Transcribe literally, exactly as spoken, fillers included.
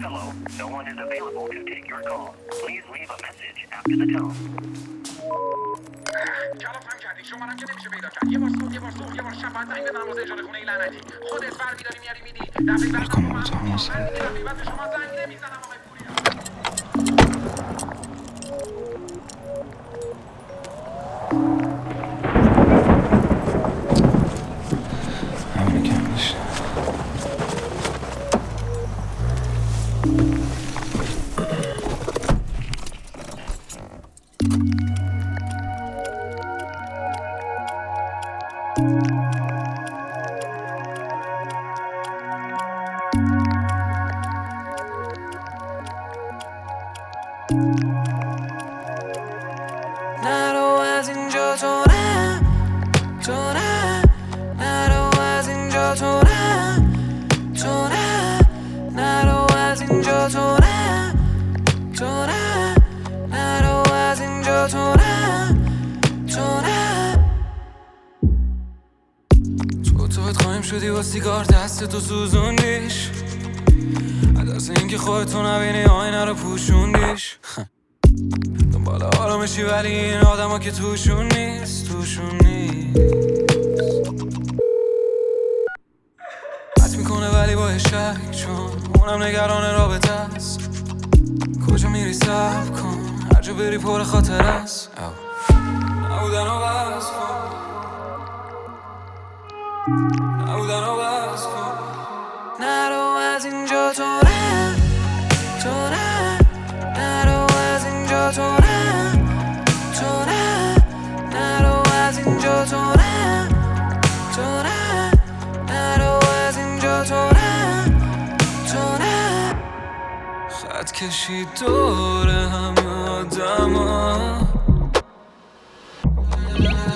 Hello, no one is available to take your call. Please leave a message after the tone. کلافم کردی شما هم که نمیشه پیدا کرد. یه بار صبح یه بار صبح یه بار شب باید زنگ بزنم واسه اجاره خونه ای لعنتی. خودت برمی‌داری میاری میدی. دفعه بعد کم اتاق دفعه بعد شما زنگ نمیزنم آقای پوریا. همینه کم داشته. نرو از اینجا تو نه تو نه نرو از اینجا تو نه تو نه نرو از اینجا تو نه تو نه نرو از اینجا تو نه تو نه تو توت خواهیم شدی با سیگار دست تو سوزوندیش از اینکه خودتو نبینی آینه رو پوشوندیش دنبال آرامشی ولی این آدم ها که توشون نیست توشون نیست حت میکنه ولی با شک چون اونم نگران رابطه است کجا میری صبر کن هر جا بری پر خاطر است نبودن و بس کن نبودن و بس کن نرو از اینجا تو نه تو نه نرو از اینجا تو نه تو نه نرو از اینجا تو نه تو نه نرو از اینجا تو نه تو نه خط کشید دور همه آدم ها